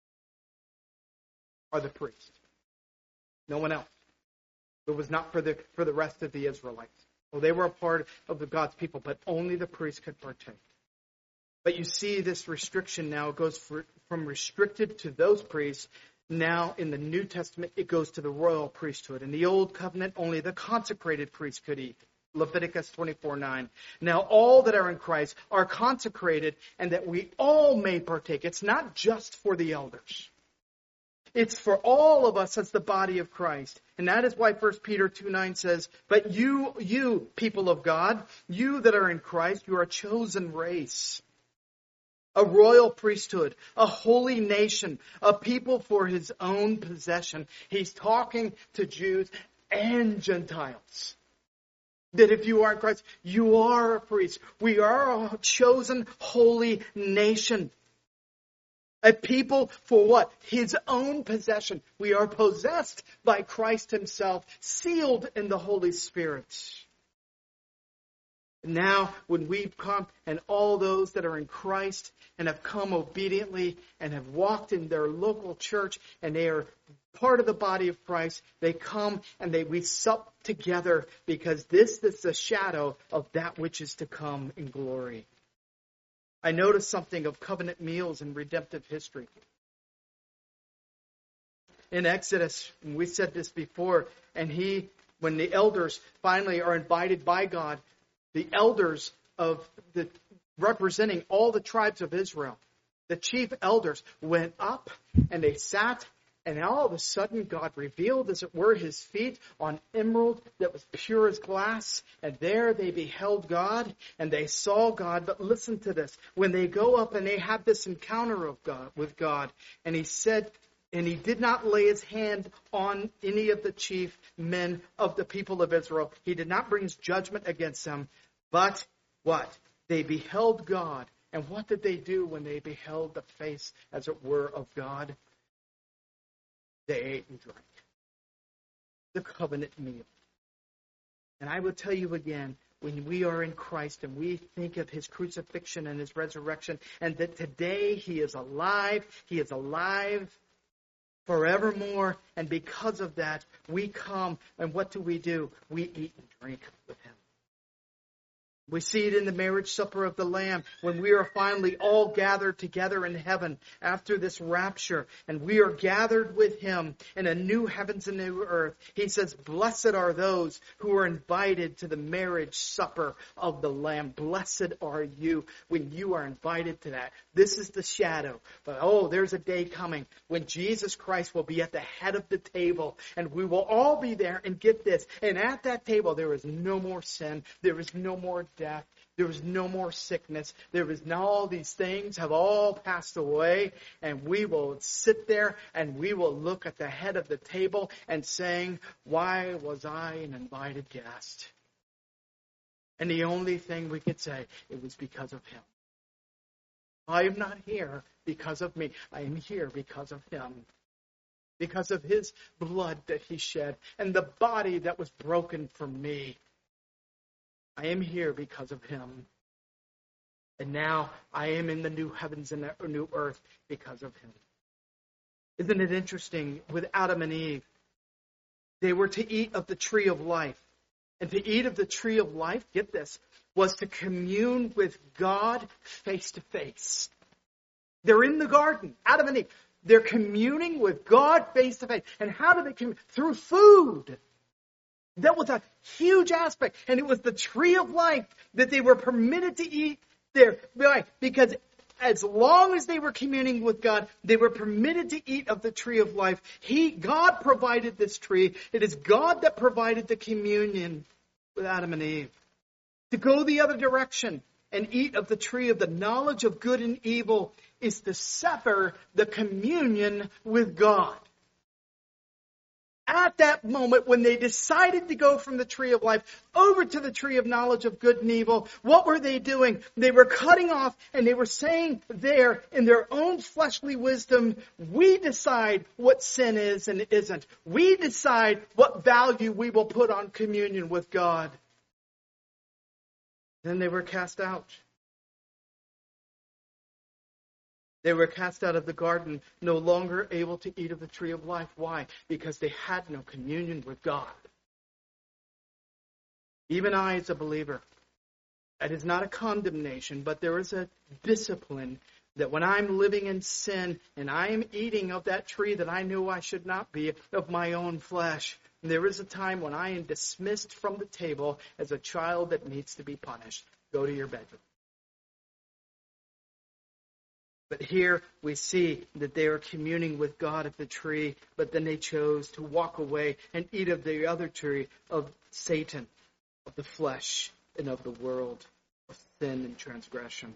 are the priests. No one else. It was not for the for the rest of the Israelites. Well, they were a part of the God's people, but only the priests could partake. But you see this restriction now. It goes for, from restricted to those priests. Now, in the New Testament, it goes to the royal priesthood. In the Old Covenant, only the consecrated priests could eat. Leviticus twenty-four nine. Now, all that are in Christ are consecrated, and that we all may partake. It's not just for the elders. It's for all of us as the body of Christ. And that is why First Peter two nine says, but you, you, people of God, you that are in Christ, you are a chosen race, a royal priesthood, a holy nation, a people for his own possession. He's talking to Jews and Gentiles. That if you are in Christ, you are a priest. We are a chosen holy nation. A people for what? His own possession. We are possessed by Christ himself, sealed in the Holy Spirit. Now, when we come, and all those that are in Christ and have come obediently and have walked in their local church and they are part of the body of Christ, they come and they we sup together because this is the shadow of that which is to come in glory. I noticed something of covenant meals in redemptive history. In Exodus, we said this before, and he, when the elders finally are invited by God, the elders of the representing all the tribes of Israel, the chief elders went up and they sat, and all of a sudden God revealed, as it were, his feet on emerald that was pure as glass. And there they beheld God and they saw God. But listen to this. When they go up and they have this encounter of God with God, and he said, and he did not lay his hand on any of the chief men of the people of Israel. He did not bring his judgment against them. But what? They beheld God. And what did they do when they beheld the face, as it were, of God? They ate and drank the covenant meal. And I will tell you again, when we are in Christ and we think of his crucifixion and his resurrection, and that today he is alive, he is alive forevermore, and because of that, we come, and what do we do? We eat and drink with him. We see it in the marriage supper of the Lamb when we are finally all gathered together in heaven after this rapture, and we are gathered with him in a new heavens and new earth. He says, blessed are those who are invited to the marriage supper of the Lamb. Blessed are you when you are invited to that. This is the shadow. But oh, there's a day coming when Jesus Christ will be at the head of the table, and we will all be there, and get this. And at that table, there is no more sin. There is no more death. There was no more sickness. There was now all these things have all passed away, and we will sit there and we will look at the head of the table and saying, why was I an invited guest? And the only thing we could say, it was because of him. I am not here because of me. I am here because of him. Because of his blood that he shed and the body that was broken for me. I am here because of him. And now I am in the new heavens and the new earth because of him. Isn't it interesting with Adam and Eve? They were to eat of the tree of life. And to eat of the tree of life, get this, was to commune with God face to face. They're in the garden, Adam and Eve. They're communing with God face to face. And how do they commune? Through food. That was a huge aspect. And it was the tree of life that they were permitted to eat there. Why? Because as long as they were communing with God, they were permitted to eat of the tree of life. He, God provided this tree. It is God that provided the communion with Adam and Eve. To go the other direction and eat of the tree of the knowledge of good and evil is to sever the communion with God. At that moment, when they decided to go from the tree of life over to the tree of knowledge of good and evil, what were they doing? They were cutting off, and they were saying there, in their own fleshly wisdom, we decide what sin is and isn't. We decide what value we will put on communion with God. Then they were cast out. They were cast out of the garden, no longer able to eat of the tree of life. Why? Because they had no communion with God. Even I, as a believer, it is not a condemnation, but there is a discipline that when I'm living in sin and I am eating of that tree that I knew I should not be, of my own flesh, there is a time when I am dismissed from the table as a child that needs to be punished. Go to your bedroom. But here we see that they are communing with God at the tree, but then they chose to walk away and eat of the other tree of Satan, of the flesh, and of the world, of sin and transgression.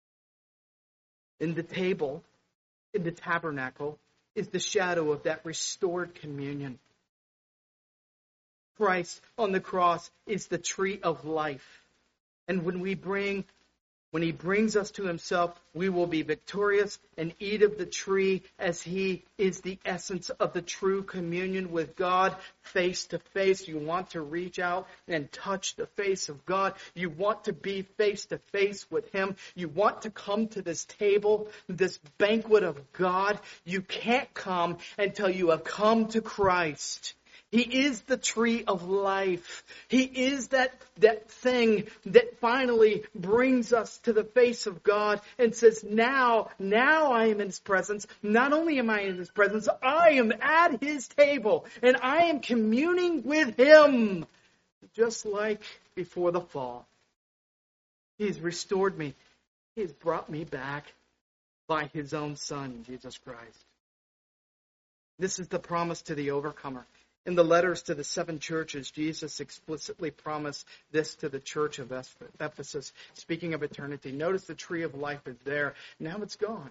In the table, in the tabernacle, is the shadow of that restored communion. Christ on the cross is the tree of life. And when we bring When he brings us to himself, we will be victorious and eat of the tree as he is the essence of the true communion with God face to face. You want to reach out and touch the face of God. You want to be face to face with him. You want to come to this table, this banquet of God. You can't come until you have come to Christ. He is the tree of life. He is that, that thing that finally brings us to the face of God and says, now, now I am in his presence. Not only am I in his presence, I am at his table and I am communing with him. Just like before the fall. He has restored me. He has brought me back by his own Son, Jesus Christ. This is the promise to the overcomer. In the letters to the seven churches, Jesus explicitly promised this to the church of Ephesus, speaking of eternity. Notice the tree of life is there. Now it's gone.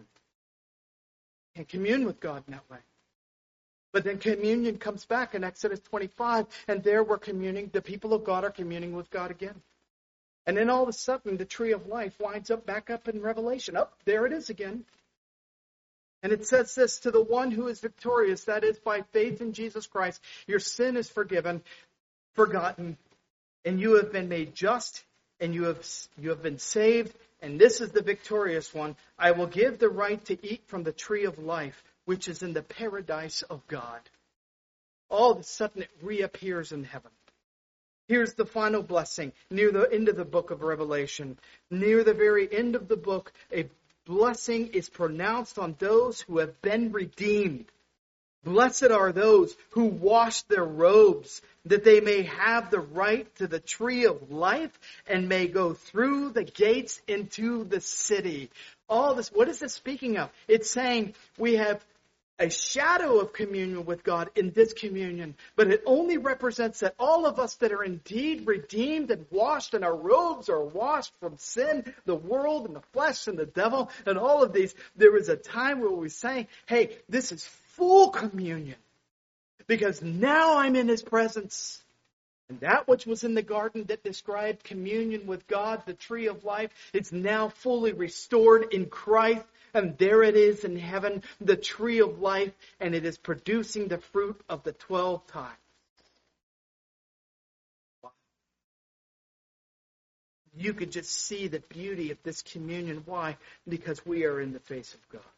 And commune with God in that way. But then communion comes back in Exodus twenty-five, and there we're communing. The people of God are communing with God again. And then all of a sudden, the tree of life winds up back up in Revelation. Oh, there it is again. And it says this, to the one who is victorious, that is by faith in Jesus Christ, your sin is forgiven, forgotten, and you have been made just, and you have you have been saved, and this is the victorious one. I will give the right to eat from the tree of life, which is in the paradise of God. All of a sudden it reappears in heaven. Here's the final blessing near the end of the book of Revelation. Near the very end of the book, a blessing is pronounced on those who have been redeemed. Blessed are those who wash their robes, that they may have the right to the tree of life and may go through the gates into the city. All this, what is this speaking of? It's saying we have a shadow of communion with God in this communion, but it only represents that all of us that are indeed redeemed and washed, and our robes are washed from sin, the world, and the flesh, and the devil, and all of these, there is a time where we say, hey, this is full communion, because now I'm in his presence. And that which was in the garden that described communion with God, the tree of life, it's now fully restored in Christ. And there it is in heaven, the tree of life, and it is producing the fruit of the twelve tribes. Wow. You could just see the beauty of this communion. Why? Because we are in the face of God.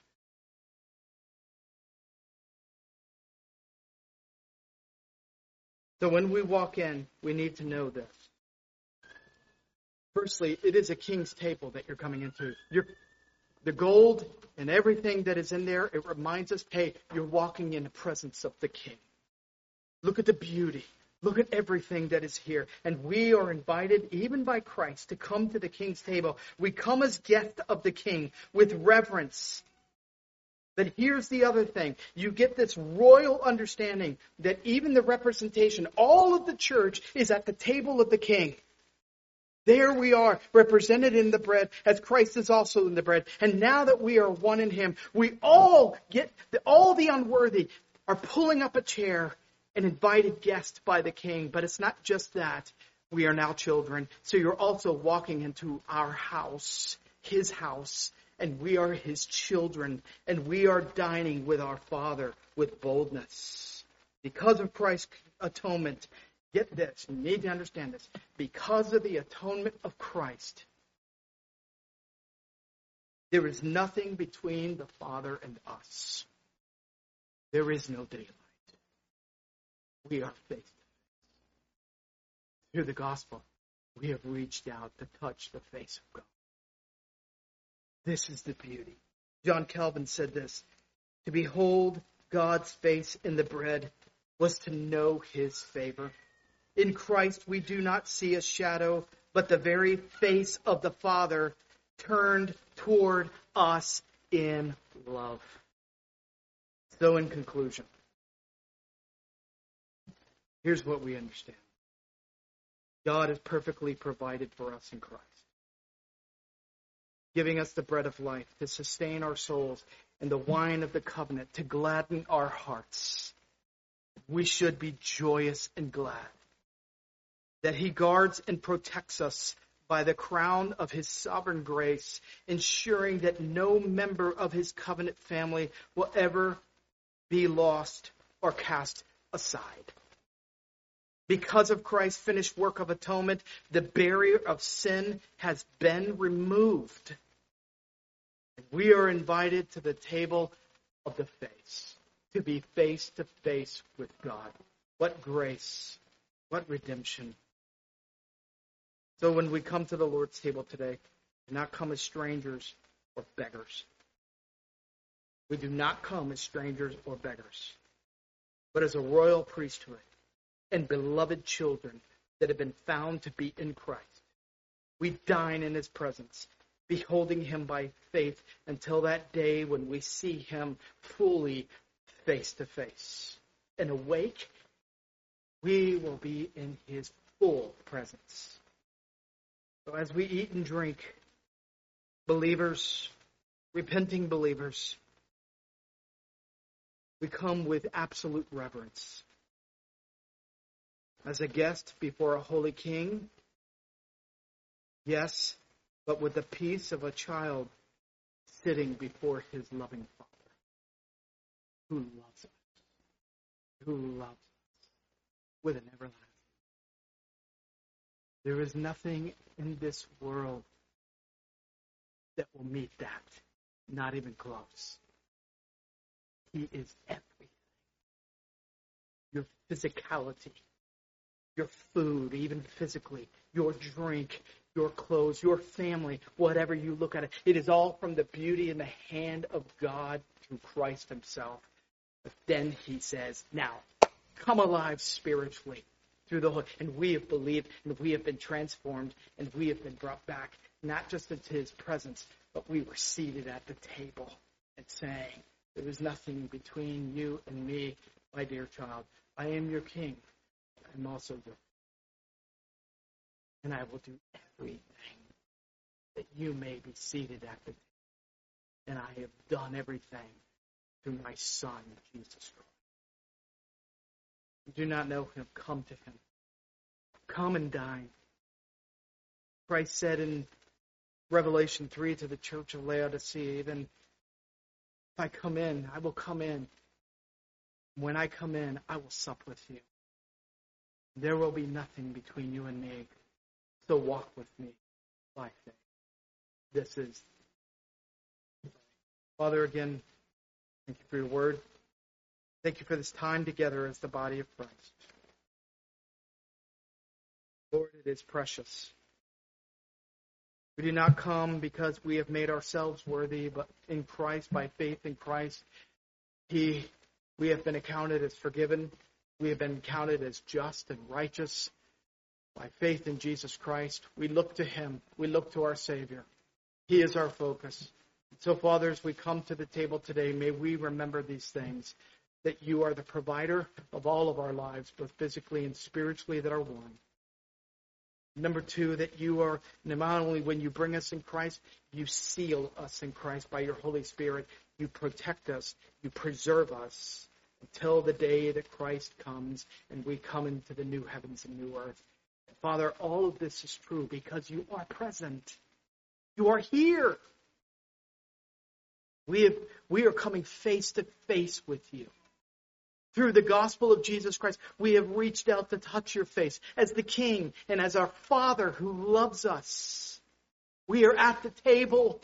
So when we walk in, we need to know this. Firstly, it is a king's table that you're coming into. You're The gold and everything that is in there, it reminds us, hey, you're walking in the presence of the King. Look at the beauty. Look at everything that is here. And we are invited, even by Christ, to come to the King's table. We come as guests of the King with reverence. But here's the other thing. You get this royal understanding that even the representation, all of the church is at the table of the King. There we are, represented in the bread, as Christ is also in the bread. And now that we are one in Him, we all get, all the unworthy are pulling up a chair, an invited guest by the King. But it's not just that. We are now children. So you're also walking into our house, His house, and we are His children. And we are dining with our Father with boldness. Because of Christ's atonement, get this, you need to understand this. Because of the atonement of Christ, there is nothing between the Father and us. There is no daylight. We are face to face. Through the gospel, we have reached out to touch the face of God. This is the beauty. John Calvin said this: to behold God's face in the bread was to know His favor. In Christ we do not see a shadow, but the very face of the Father turned toward us in love. So in conclusion, here's what we understand. God has perfectly provided for us in Christ, giving us the bread of life to sustain our souls and the wine of the covenant to gladden our hearts. We should be joyous and glad that He guards and protects us by the crown of His sovereign grace, ensuring that no member of His covenant family will ever be lost or cast aside. Because of Christ's finished work of atonement, the barrier of sin has been removed. We are invited to the table of the face, to be face to face with God. What grace, what redemption. So when we come to the Lord's table today, do not come as strangers or beggars. We do not come as strangers or beggars, but as a royal priesthood and beloved children that have been found to be in Christ. We dine in His presence, beholding Him by faith until that day when we see Him fully face to face. And awake, we will be in His full presence. So as we eat and drink, believers, repenting believers, we come with absolute reverence. As a guest before a holy King, yes, but with the peace of a child sitting before his loving Father, who loves us, who loves us with an everlasting. There is nothing in this world that will meet that, not even close. He is everything. Your physicality, your food, even physically, your drink, your clothes, your family, whatever you look at it, it is all from the beauty in the hand of God through Christ Himself. But then He says, now, come alive spiritually through the Holy. And we have believed, and we have been transformed, and we have been brought back, not just into His presence, but we were seated at the table and saying, there is nothing between you and me, my dear child. I am your King. I'm also your. And I will do everything that you may be seated at the table. And I have done everything through my Son, Jesus Christ. You do not know Him, come to Him. Come and dine. Christ said in Revelation three to the church of Laodicea, even if I come in, I will come in. When I come in, I will sup with you. There will be nothing between you and me. So walk with me by faith. This is. Father, again, thank you for your word. Thank you for this time together as the body of Christ. Lord, it is precious. We do not come because we have made ourselves worthy, but in Christ, by faith in Christ, He, we have been accounted as forgiven. We have been counted as just and righteous by faith in Jesus Christ. We look to him. We look to our Savior. He is our focus. So, Father, as we come to the table today, may we remember these things, that you are the provider of all of our lives, both physically and spiritually, that are one. Number two, that you are, not only when you bring us in Christ, you seal us in Christ by your Holy Spirit. You protect us. You preserve us until the day that Christ comes and we come into the new heavens and new earth. Father, all of this is true because you are present. You are here. We have, we are coming face to face with you. Through the gospel of Jesus Christ, we have reached out to touch your face as the King and as our Father who loves us. We are at the table,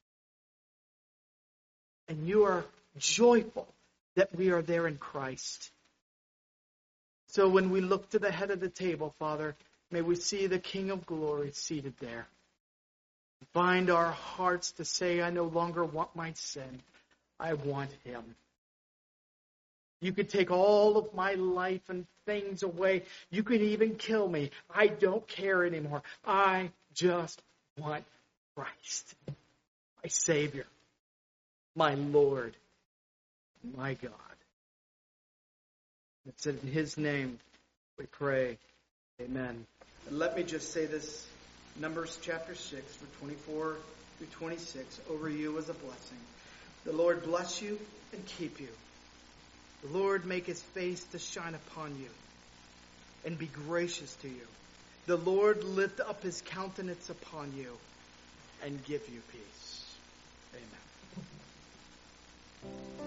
and you are joyful that we are there in Christ. So when we look to the head of the table, Father, may we see the King of glory seated there. Bind our hearts to say, I no longer want my sin. I want him. You could take all of my life and things away. You could even kill me. I don't care anymore. I just want Christ, my Savior, my Lord, my God. It's in his name we pray. Amen. And let me just say this. Numbers chapter six, verse twenty-four through twenty-six, over you as a blessing. The Lord bless you and keep you. The Lord make his face to shine upon you and be gracious to you. The Lord lift up his countenance upon you and give you peace. Amen.